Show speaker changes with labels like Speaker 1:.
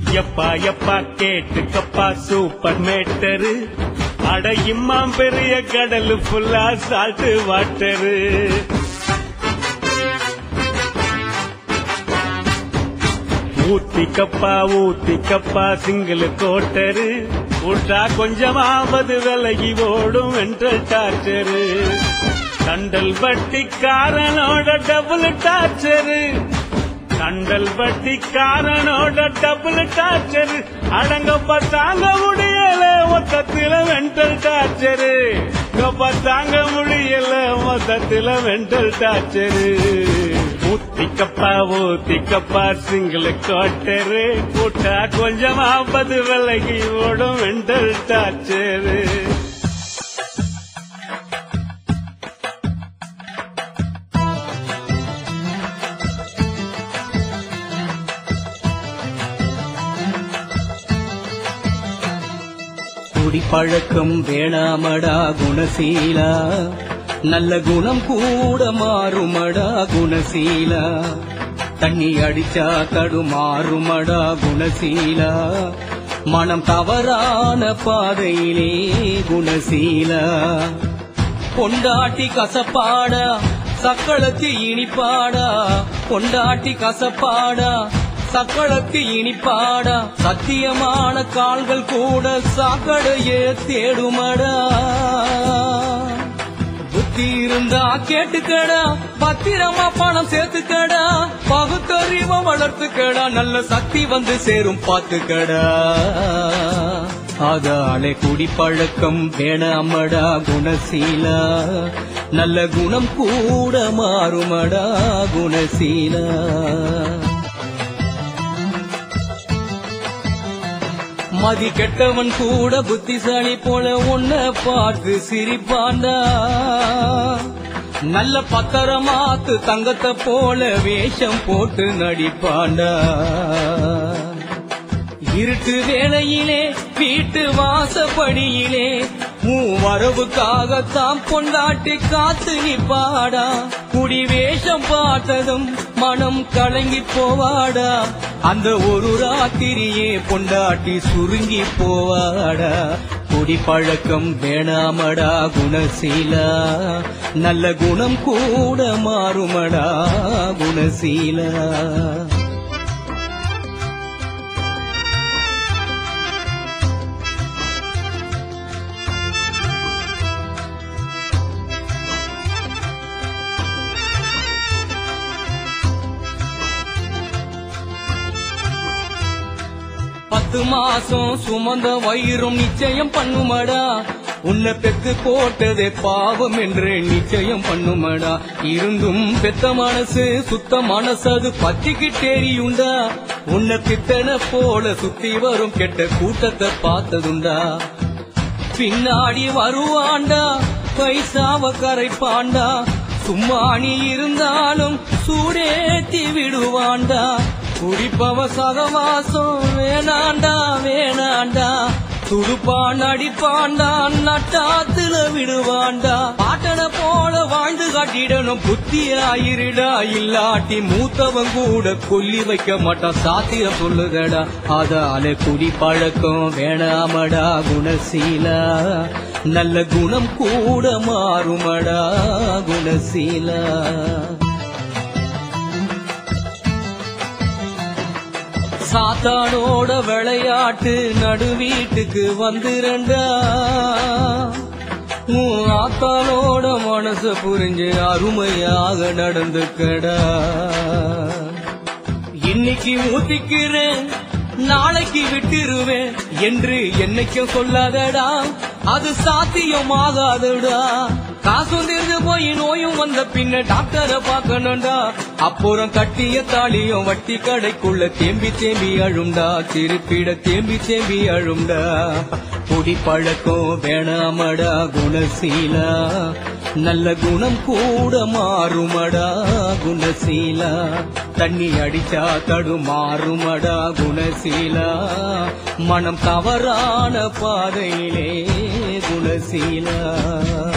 Speaker 1: எப்பா எப்பா கேட்டுக்கப்பா super matter, அடையுமாம் பெரிய கடலு ஃபுல்லா சால்ட் வாட்டரு. ஊத்திக்கப்பா சிங்கிள் கோட்டரு, விட்டா கொஞ்சமாவது விலகி ஓடும் வென்ட்ரல் டார்ச்சரு. கண்டல் வட்டிக்காரனோட டபுள் டார்ச்சரு, கண்டல் வட்டிக்காரனோட டபுள் டார்ச்சரு. அடங்கப்பா தாங்க முடியல மொத்தத்தில வென்ட்ரல் டார்ச்சரு, கப்பா தாங்க முடியல மொத்தத்தில வென்ட்ரல் டார்ச்சரு. ஊத்திக்கப்பா சிங்கிள் கோட்டரு, கூட்டா கொஞ்சமாவது விலகி ஓடும் வென்ட்ரல் டார்ச்சரு.
Speaker 2: குடிப்பழக்கம் வேணாமடா குணசீலா, நல்ல குணம் கூட மாறுமடா குணசீலா. தண்ணி அடிச்சா தடுமாறுமடா குணசீலா, மனம் தவறான பாதையிலே குணசீலா. பொண்டாட்டி கசப்பாடா சக்களத்து இனிப்பாடா, பொண்டாட்டி கசப்பாடா சக்களத்து இனிப்பாடா. சத்தியமான கால்கள் கூட சாக்கடையே தேடுமடா. புத்தி இருந்தா கேட்டுக்கடா, பத்திரமா பணம் சேர்த்துக்கடா, பகுத்தறிவை வளர்த்துக்கடா, நல்ல சக்தி வந்து சேரும் பாத்துக்கடா. அதாலே குடிப்பழக்கம் வேணாமடா குணசீலா, நல்ல குணம் கூட மாறுமடா குணசீலா. மதி கெட்டவன் கூட புத்திசாலி போல உன்ன பார்த்து சிரிப்பாண்டா. நல்ல பத்திரமாத்து தங்கத்தை போல வேஷம் போட்டு நடிப்பாண்டா. இருட்டு வேளையிலே வீட்டு வாசப்படியிலே வரவுக்காகத்தான் பொண்டாட்டி காத்து நிப்பாடா. குடி வேஷம் பார்த்ததும் மனம் கலங்கி போவாடா, அந்த ஒரு ராத்திரியே பொண்டாட்டி சுருங்கி போவாடா. குடிப்பழக்கம் வேணாமடா குணசீலா, நல்ல குணம் கூட மாறுமடா குணசீலா. பத்து மாசம் சுமந்த வயிறும் நிச்சயம் பண்ணுமடா, உன்னை பெத்து போட்டதே பாவம் என்று நிச்சயம் பண்ணுமடா. இருந்தும் பெத்த மனசு சுத்த மனசு அது பத்திக்கிட்டேரியுண்டா. உன்னை பித்தன போல சுத்தி வரும் கெட்ட கூட்டத்தை பார்த்ததுண்டா. பின்னாடி வருவாண்டா பைசாவ கரைப்பாண்டா, சும்மா நீ இருந்தாலும் சூடேத்தி விடுவாண்டா. குடிப்பவ சகவாசம் வேணாண்டா வேணாண்டா, துடுப்பான் அடிப்பாண்டா நட்டாத்துல விடுவாண்டா. பாட்டன போல வாழ்ந்து காட்டிடணும் புத்தியாயிருடா, இல்லாட்டி மூத்தவன் கூட கொல்லி வைக்க மாட்டான் சாத்தியம் சொல்லுதடா. அதால குடிப்பழக்கம் வேணாமடா குணசீலா, நல்ல குணம் கூட மாறுமடா குணசீலா. சாத்தானோட விளையாட்டு நடு வீட்டுக்கு வந்துரண்டா, ஆத்தானோட மனச புரிஞ்சு அருமையாக நடந்துக்கடா. இன்னைக்கு ஊத்திக்கிறேன் நாளைக்கு விட்டுருவேன் என்று என்னைக்கும் சொல்லாதடா, அது சாத்தியமாகாதடா. காசும் தீர்ந்து போய் நோயும் வந்த பின்ன டாக்டரை பார்க்கணும்டா. அப்புறம் கட்டிய தாலியும் வட்டி கடைக்குள்ள தேம்பி தேம்பி அழும்டா, திருப்பிட தேம்பி தேம்பி அழும்டா. குடிப்பழக்கம் வேணாமடா குணசீலா, நல்ல குணம் கூட மாறுமடா குணசீலா. தண்ணி அடிச்சா தடுமாறுமடா குணசீலா, மனம் தவறான பாதையிலே குணசீலா.